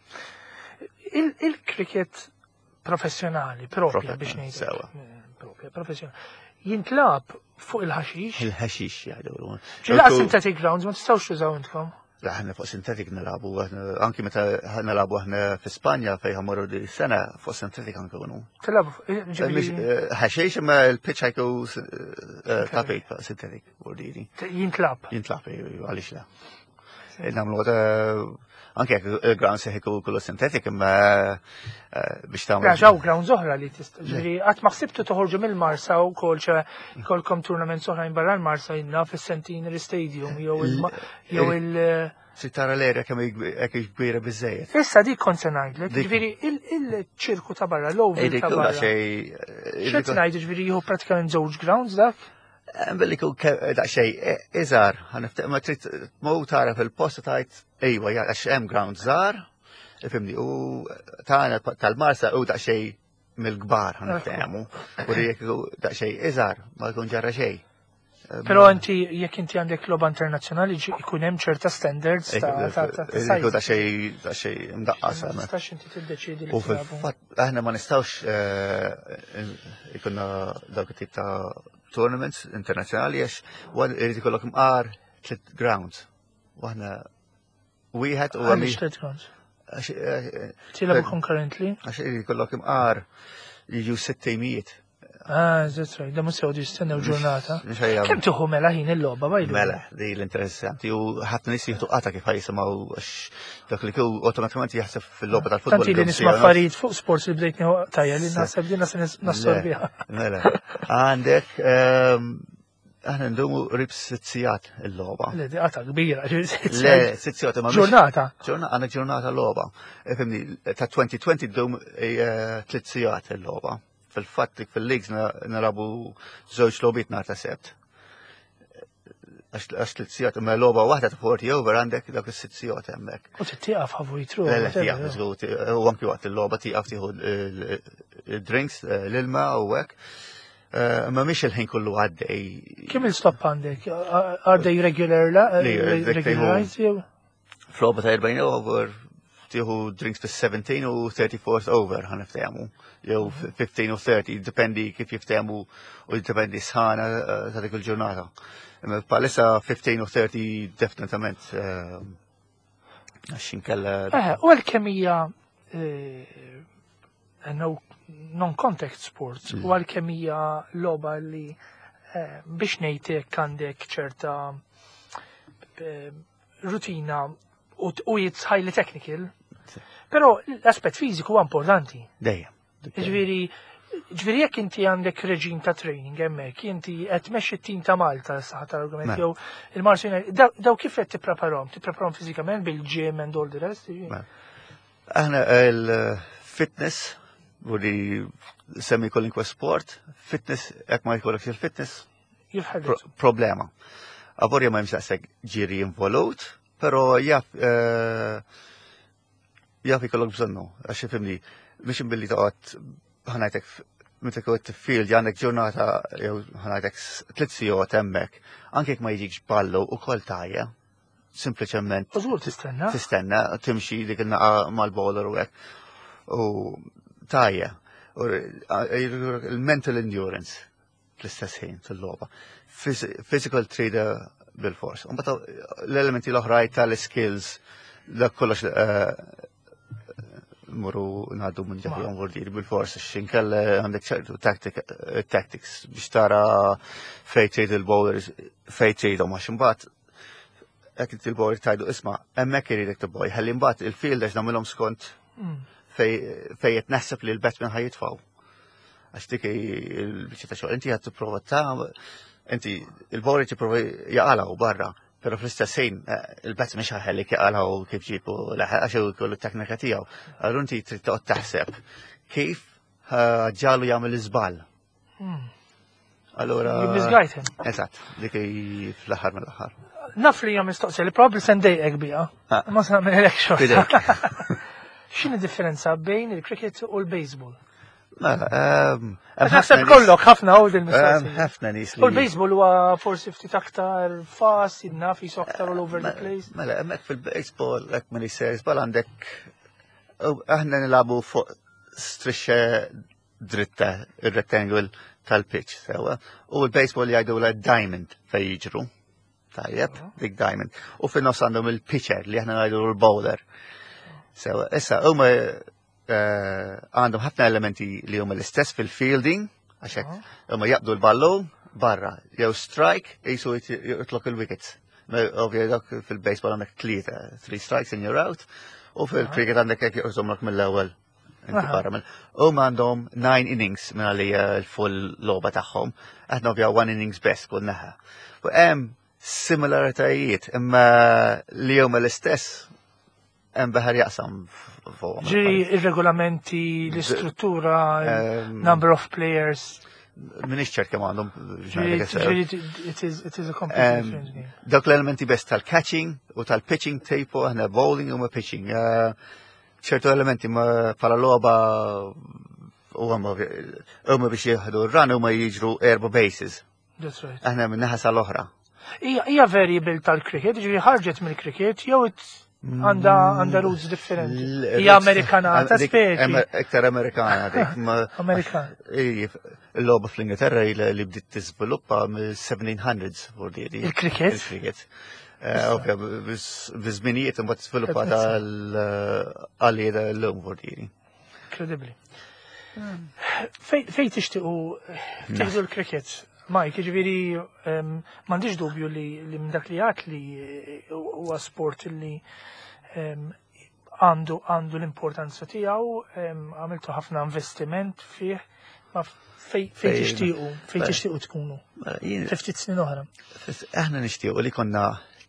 Il-cricket professjonali, propja biex nejdu. Propja, professjonali. Jintlab fuq il-ħaxix? Il-ħaxix jgħidu. ġilla synthetic grounds, ma tistawx tużaw intkom? Ħana fuq synthetic nalabu, anki meta nalabu ħna fi Spanja fej ħamorru di sena fuq synthetic anki għunu. Tilabu, ħaxiex ma l-pitch ħajku tapit synthetic, għordini. Jintlab? Jintlab, għalix la. Namlu għata, anki għak il-ground seħiku kullu synthetic, imma biex tamlu. Ġaw ground zoħra li tista. Ġiri, għat maħsibtu toħorġu mill-Marsa u kolċa kolkom turnament soħrajn barra l-Marsa jinna fil-Centenary Stadium, jew il- Si tara l-erja kemm hekk kbira biżejjed. Issa dik kont se ngħidlek, ġifieri il-ċirku ta' barra, l-oval ta' barra. X'qed ngħidu ġifieri jieħu pratikament żewġ grounds dak? Billi kun daqsxejn iżgħar, ma trid tmur tara fil-post tajt ejwa għax hemm ground żgħar, ifhimni, u tagħna tal-Marsa u daqsxejn mill-kbar ħaniftehmu. U jekk daqsxejn iżgħar ma jkun ġarra xejn. Però inti jekk inti għandek logħba internazzjonali ikun hemm ċerta standards ta' sajt. Da xejn da xejn mdaqqas. Ma tistax inti tiddeċiedi li. U fil-fatt aħna ma nistgħux ikunna dawk it-tip ta' tournaments internazzjonali għax irid ikollok mqar tliet grounds. Waħna wieħed u Għaliex tliet grounds? Tilabu concurrently? Għax irid ikollok mqar jiġu sitt tejmijiet. Ah, that's right. Da mhux sew jistennew ġurnata. Kemm tieħu mela ħin il-logħba bajdu? Mela, di l-interessanti u ħadd nies jieħdu qata kif ħajsimgħu għax dak li kieku awtomatikament jaħseb fil-logħba tal-futbol. Tanti li nisma' affarijiet fuq sports li bdejt nieħu tajja li naħseb din nassorbiha. Mela, għandek aħna ndumu rib sitt-sijat il-logħba. Le, di qata kbira. Le, sitt-sijat imma ġurnata. Għandek ġurnata logħba. Fimni, ta' twenty twenty ddum tliet sijat il-logħba. Fil-fatt fil-leagues narabu żewġ logħbiet nhar ta' Sebt. Għax tliet sigħat imma logħba waħda ta' forty over għandek dak is-sitt sigħat hemmhekk. U tittieqaf favoritru. Le, le, tieqaf miżgut. U anki waqt il-logħba tieqaf tieħu drinks, l-ilma u hekk. Imma mhix il-ħin kollu għaddej. Kemm il-stopp għandek? Are they regular regularized jew? Fl-logħba ta' erbgħin over tieħu drinks fis seventeen u thirty-fourth over ħaniftehmu. Jew fifteen u thirty, dipendi kif jiftehmu u dipendi sħana ta' dik il-ġurnata. Imma bħalissa fifteen u thirty definitament għax inkella. Eh, u għalkemm hija non-contact sports, u għalkemm hija logħba li biex ngħidlek għandek ċerta rutina u it's highly technical, però l-aspett fiżiku huwa importanti. Dejjem. Ġifieri, ġifieri jekk inti għandek reġim ta' training hemmhekk, inti qed tmexxi t-tim ta' Malta saħħa tal-argument jew il-Marsu daw kif qed tippreparahom? Tippreparahom fiżikament bil-gym and all the rest? Aħna il-fitness u li semmi kolinkwa sport, fitness jekk ma jkollokx il-fitness problema. Avorja ma jimsaqsek ġiri involut, pero jaf jaf ikollok bżonnu, għax ifimni, biex imbilli toqgħod ħanajtek meta kont field għandek ġurnata jew ħanajtek tliet sigħat hemmhekk, anke jekk ma jiġix ballu ukoll tajja, sempliċement Użur tistenna. Tistenna, timxi dik il-naqa mal-bowler u hekk. U tajja. Il-mental endurance fl-istess ħin fil-logħba. Physical trader bil-fors. Mbagħad l-elementi l-oħrajn tal-skills dak kollox muru ngħaddu minn ġeħi vordir bil-fors xinkell għandek ċertu tactics biex tara fej trade il-bowlers fej trade u għax imbagħad hekk il-bowler tajdu isma' hemmhekk iridek tibgħu ħalli imbagħad il-fielders nagħmilhom skont fej qed naħseb li l-batsman ħajjitfgħu. Għax dik il-biċċa ta' xogħol inti qed tipprova ta' inti il-bowler tipprova jaqalgħu barra. Pero fl-istess ħin il-bazz mhix ħaħellik jaqalgħu kif ġibu għax jkollu t-teknika tiegħu. Allura inti trid toqgħod taħseb kif ġallu jagħmel iżball. Allura. Jibbiżgajtem. Eżatt, dik fl-aħħar mill-aħħar. Naf li hija mistoqsija li probabbli se ndejqek biha. Ma se nagħmilek xorta. X'inhi differenza bejn il-cricket u l-baseball? Naħseb kollok ħafna u din-mistoqsija. Ħafna nies li. U l-baseball huwa forsi ftit aktar fast, innaf jisu aktar all over the place. Mela, hemmhekk fil-baseball hekk minn series ball għandek aħna nilagħbu fuq strixxe dritta ir-rectangle tal-pitch sewa. U l-baseball jgħidula diamond fejn jiġru. Tajjeb, big diamond. U fin-nofs għandhom il-pitcher li aħna ngħidu l-bowler. Sewa, issa huma għandhom ħafna elementi li huma l-istess fil-fielding, għax hekk huma jaqbdu l-ballu barra, jew strike jisu jitlok il-wickets. Ovvja dak fil-baseball għandek tlieta, three strikes and you're out, u fil-cricket għandek hekk joqżomlok mill-ewwel. Huma għandhom nine innings minn li l-full logħba tagħhom, aħna ovvja one innings best kull naħa. U hemm similaritajiet imma li huma l-istess hemm beħar jaqsam fuq. Ġiri ir-regolamenti, l-istruttura, number of players. Minix ċert kemm għandhom. It is a competition. Dawk l-elementi best tal-catching u tal-pitching tejpu aħna bowling u ma pitching. ċertu elementi ma pala logħba u huma biex jieħdu r-run huma jiġru erba' bases. That's right. Aħna minn naħa sal-oħra. Hija variable tal-cricket, ġifieri ħarġet mill-cricket jew Għanda għanda roots differenti. Hija Amerikanata speċi. Iktar Amerikana dik. Amerikan. Il-logħba fl-Ingilterra li bdiet tiżviluppa mill-seventeen hundreds fordieri. Il-cricket? Il-cricket. Ovvja, bizminijiet imbagħad sviluppata għal l-lum fordieri. Incredibly. Fej tixtiqu tieħdu l-cricket? Mike, ġiviri, m'għandix dubju li minn dak li għat li huwa sport li għandu għandu l-importanza tiegħu, għamiltu ħafna investiment fih, ma fej tixtiequ, fej tixtiequ tkunu. Ftit snin oħra. Aħna nixtiequ li konna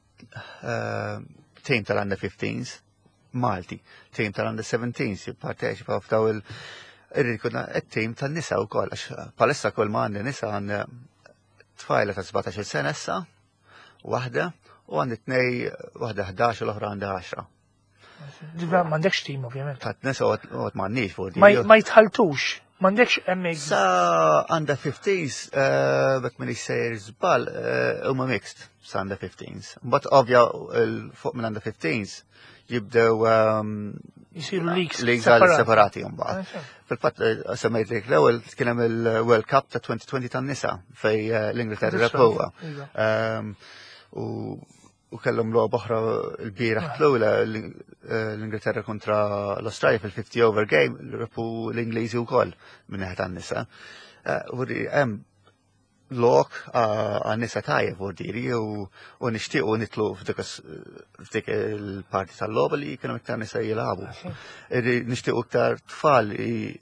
team tal-under fifteens Malti, team tal-under seventeens jipparteċipaw f'daw il- Irrid kuna t-tim tan-nisa wkoll għax palissa kull ma għandi nisa għandi tfajla ta' sebgħetax-il sena issa, waħda, u għandi tnej waħda ħdax u l-oħra għandha għaxra. M'għandekx tim ovvjament. Tat nisa għod m'għandniex fuq di. Ma jitħaltux, m'għandekx hemmhekk. Sa under fifteens, bet min jsejjer żball huma mixed sa under fifteens. Mbagħad ovvja fuq minn under fifteens jibdew jisiru leagues separati mbagħad. Fil-fatt semmejt dik l-ewwel kien hemm il-World Cup ta' twenty twenty tan-nisa fej l-Ingilterra rebħuha. U kellhom logħba oħra l-bieraħ l-ewwel l-Ingilterra kontra l-Awstralja fil-fifty over game rebħu l-Ingliżi wkoll minn naħa tan-nisa. Hemm lok għan-nisa tajjeb ordiri u nixtiequ nitlu f'dik il-parti tal-logħba li kienu iktar nisa jilagħbu. Nixtiequ iktar tfal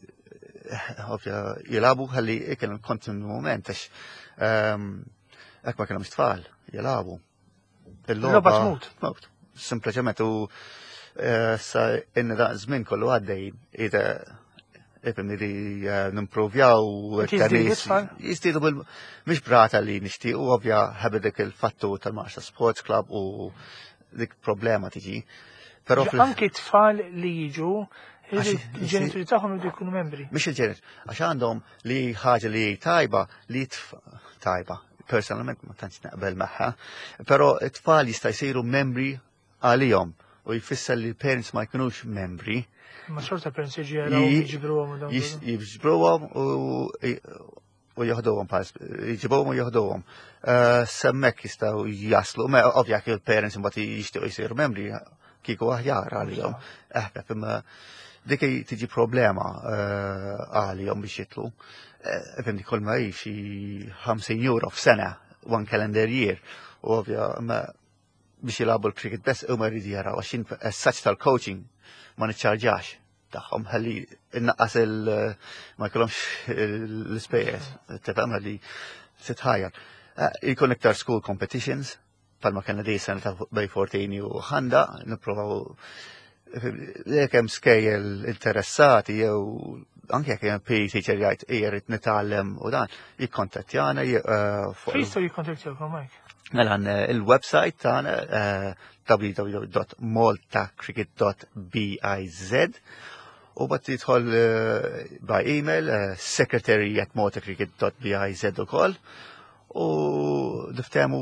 jilagħbu ħalli kienu kontinwament għax hekk ma kienhomx tfal jilagħbu. Il-logħba tmut. Sempliċement u sa inna da żmien kollu għaddej Ifem li nimprovjaw jistidu bil-mish brata li nishtiqu ovvja ħabedek il-fattu tal-Marsa Sports Club u dik problema tiġi. Anki tfal li jiġu, il-ġenituri tagħhom jridu jkunu membri. Mhix il-ġenit, għax għandhom li ħaġa li tajba li tajba. Personalment ma tantx naqbel magħha, però t-tfal jista' jsiru membri għalihom u jfisser li l-parents ma jkunux membri. Ma xorta parents jiġi jaraw jiġbruhom u jiġbruhom u joħduhom pass, jiġibuhom u joħduhom. Semmek jistgħu jaslu, ma ovvja kif il-parents imbagħad jixtiequ jsiru membri kieku aħjar għalihom. Eħbeb imma dik tiġi problema għalihom biex jitlu. Fimni kull ma xi ħamsin euro f'sena, one calendar year. U ovvja biex jilagħbu l-cricket bess huma jridu jaraw għax as such tal-coaching ma niċċarġax tagħhom ħalli innaqqas il ma jkollhomx l-ispejjeż tifhem ħalli titħajjar. Jkun iktar school competitions bħalma kellna di sena ta' bej fourteen u ħanda nippruvaw jekk hemm skejjel interessati jew anke jekk hemm P E teacher jgħid qiegħed nitgħallem u dan jikkontattjana fuq. Jistgħu jikkontattjawkom hekk. Mela il-website tagħna w w w dot malta cricket dot biz u bat jidħol by email secretary at malta cricket dot biz ukoll u niftehmu.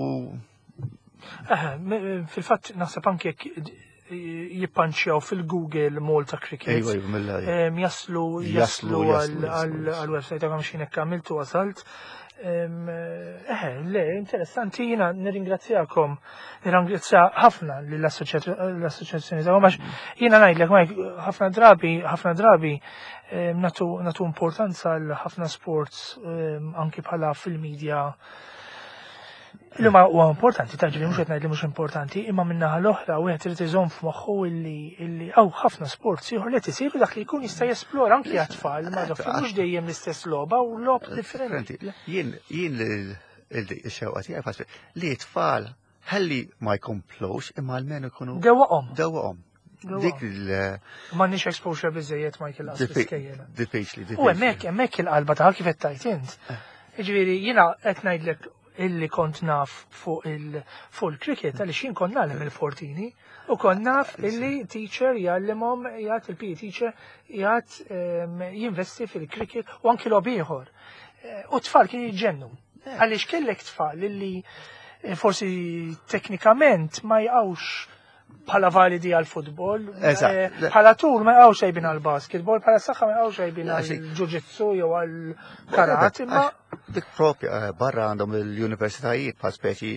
Fil-fatt naħseb anke jippanċjaw fil-Google Malta Cricket. Jaslu jaslu għal-website għam xinek għamiltu għasalt. Eh, le, interessanti, jina nirringrazzjakom, nirringrazzja ħafna l-assoċjazzjoni ta' għax jina najdlek, ħafna drabi, ħafna drabi natu importanza l-ħafna sports anki bħala fil-medja. L-ma huwa importanti, taġri mhux qed ngħid li mhux importanti, imma minnaħa l-oħra wieħed irid iżomm f'moħħu illi hawn ħafna sports ieħor li isiru dak li jkun jista'jesplora anke għat-tfal ma mhux dejjem l-istess logħba u lob differenti. Jien jien il-xewqa tiegħi li t-tfal ħalli ma jkomplux imma almenu jkunu dewwaqhom. Dewwaqhom. Dik il m'għandniex exposure biżejjed Michael Asfiskejjela. Diffiċli, U hemmhekk hemmhekk il-qalba ta' kif qed tajt int. Jiġifieri jiena qed ngħidlek illi kont naf fuq il-cricket għalli xin kon nalem il-fortini u kon naf illi teacher jallimom jgħat il-P E teacher jgħat jinvesti fil-cricket u anki l-obiħor. U tfal kien jġennu. Għalli xkellek tfal illi forsi teknikament ma jgħawx bħala validi għal-futbol. Eżatt. Bħala tur ma jgħawx jgħajbin għal-basketball, bħala saħħa ma jgħawx jgħajbin għal-ġuġitsu jew għal-karat. Imma dik propja barra għandhom l-universitajiet bħal speċi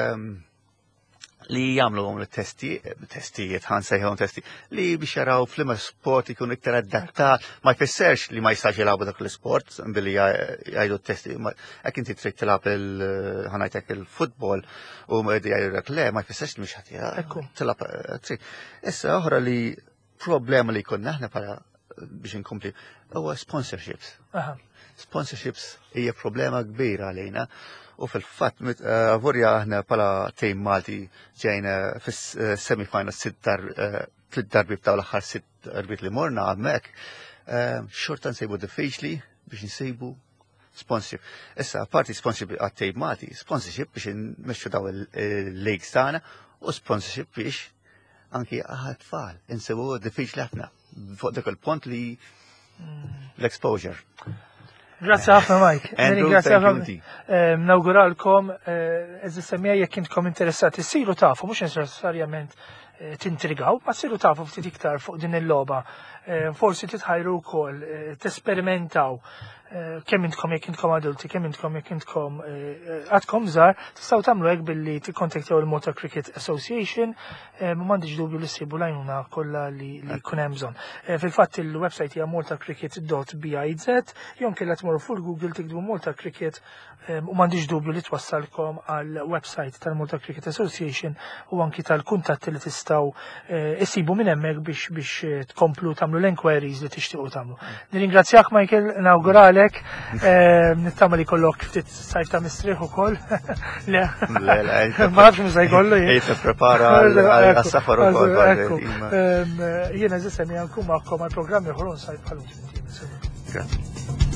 li jagħmlu għom l-testijiet, ħansejħom testi, li biex jaraw fl-ima sport ikun iktar adattat, ma jfisserx li ma jistax jilagħbu dak l-sport billi jgħidu t-testi. Hekk inti trid tilab ħanajtek il-futbol u jgħidu le, ma jfisserx li mhux ħadd tilab trid. Issa oħra li problema li jkollna aħna bħala biex inkompli huwa sponsorships. Sponsorships hija problema kbira għalina. U fil-fatt, għavorja aħna pala tejm Malti ġejna fis-semifinals tliet darbi b'taw l-aħħar sitt darbit li morna għammek, xorta nsejbu diffiċli biex nsejbu sponsorship. Issa, parti sponsorship għat tejm Malti, sponsorship biex nmexxu daw il-leagues tagħna u sponsorship biex anki għat tfal. Nsebu diffiċli ħafna fuq dak il-pont li l-exposure. Grazie ħafna Mike. Grazie ħafna. Nawguralkom, eżi semmija jekk intkom interessati, siru tafu, mhux necessarjament tintrigaw, ma siru tafu ftit iktar fuq din il-logħba. Forsi titħajru wkoll, tesperimentaw kemm intkom jekk intkom adulti, kemm intkom jekk intkom għadkom żgħar, tistgħu tagħmlu hekk billi tikkontaktjaw il-Malta Cricket Association, ma m'għandix dubju li ssibu l-għajnuna kollha li jkun hemm bżonn. Fil-fatt il-website hija malta cricket dot biz, jew kellha tmorru fuq Google tikdbu Malta Cricket u m'għandix dubju li twassalkom għal website tal-Malta Cricket Association u anki tal-kuntatti li tistgħu issibu minn hemmhekk biex biex tkomplu tagħmlu l-enquiries li tixtiequ tagħmlu. Nirringrazzjak Michael, nawguralek. Nittama li kollok ftit sajf ta' mistriħ ukoll. Le, ma nafx mhux se jkollu jien. Ejta prepara għas-safar ukoll. Jiena żisem nkun magħkom għall-programmi ħolun sajf bħalhom.